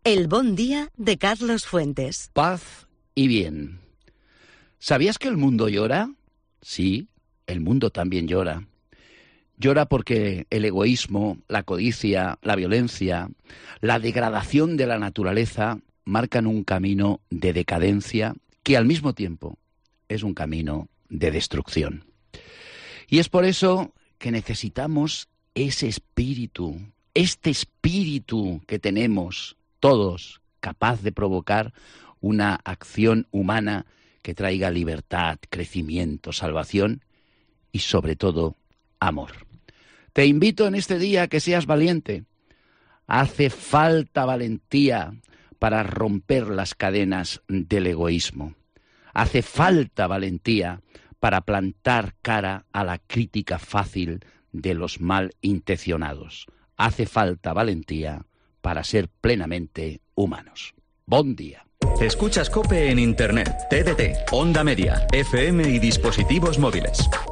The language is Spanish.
El Bon Día de Carlos Fuentes. Paz y bien. ¿Sabías que el mundo llora? Sí, el mundo también llora. Llora porque el egoísmo, la codicia, la violencia, la degradación de la naturaleza marcan un camino de decadencia que al mismo tiempo es un camino de destrucción. Y es por eso que necesitamos ese espíritu, este espíritu que tenemos todos, capaz de provocar una acción humana que traiga libertad, crecimiento, salvación y sobre todo amor. Te invito en este día a que seas valiente. Hace falta valentía para romper las cadenas del egoísmo. Hace falta valentía para plantar cara a la crítica fácil de los malintencionados. Hace falta valentía para ser plenamente humanos. Bon día. Escuchas COPE en Internet, TDT, Onda Media, FM y dispositivos móviles.